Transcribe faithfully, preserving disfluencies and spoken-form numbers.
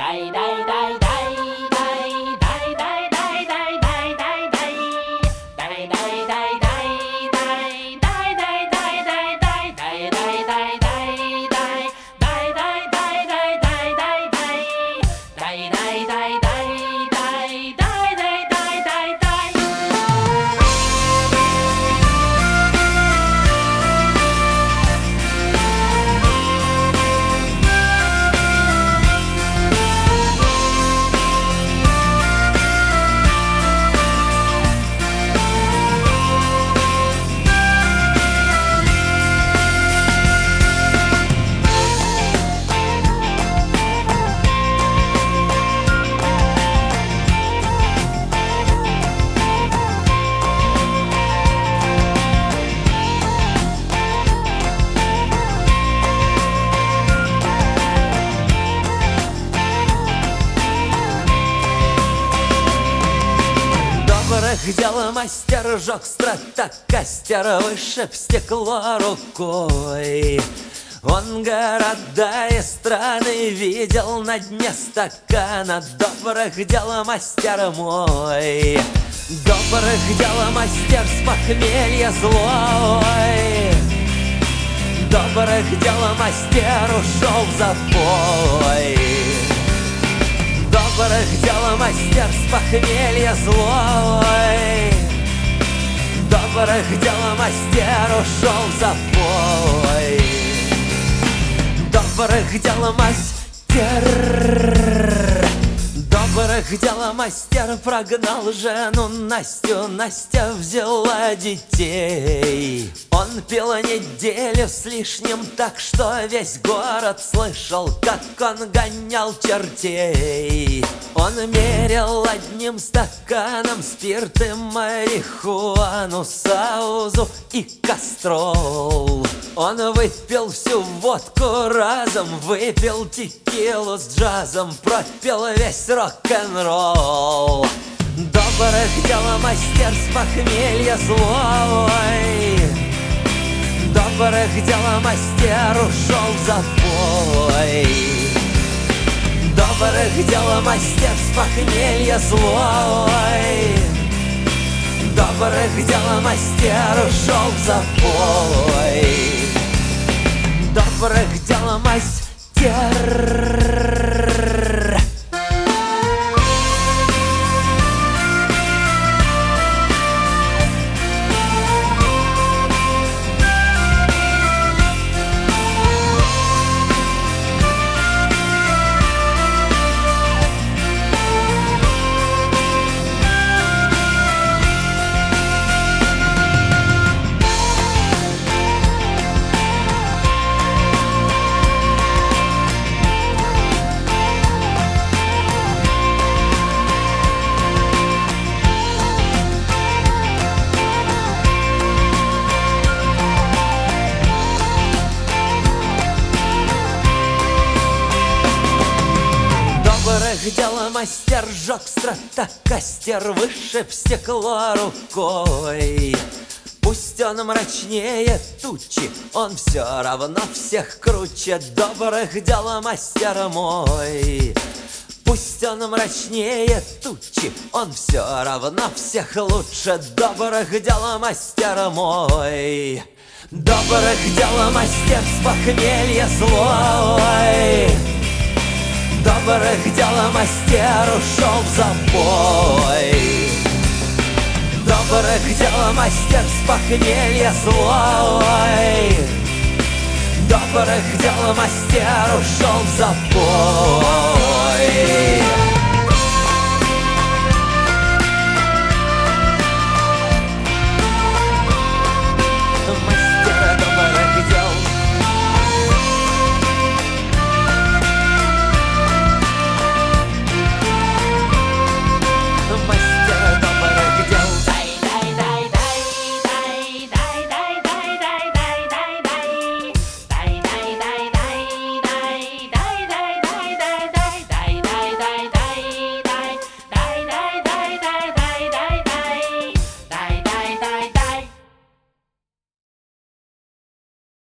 Дел мастер жег стратокастер, вышиб стекло рукой. Он города и страны видел на дне стакана. Добрых дел мастер мой, добрых дел мастер с похмелья злой. Добрых дел мастер ушел в запой. Добрых дел мастер с похмелья злой. Добрых дел мастер ушел в запой. Добрых дел мастер, добрых дел мастер прогнал жену Настю. Настя взяла детей. Он пил неделю с лишним, так что весь город слышал, как он гонял чертей. Он мерил одним стаканом спирт и марихуану, саузу и кастрол. Он выпил всю водку разом, выпил текилу с джазом, пропил весь рок-н-ролл. Добрых дел мастер с похмелья злой. Добрых дел мастер ушел в запой. Добрых дел мастер с похмелья злой. Добрых дел мастер ушел в запой. Добрых дел мастер. Добрых дел мастер жег стратокастер, вышиб стекло рукой. Пусть он мрачнее тучи, он все равно всех круче. Добрых дел мастер мой, пусть он мрачнее тучи, он все равно всех лучше. Добрых дел мастер мой, добрых дел мастер с похмелья злой. Добрых дел мастер ушел в запой. Добрых дел мастер с похмелья злой. Добрых дел мастер ушел в запой.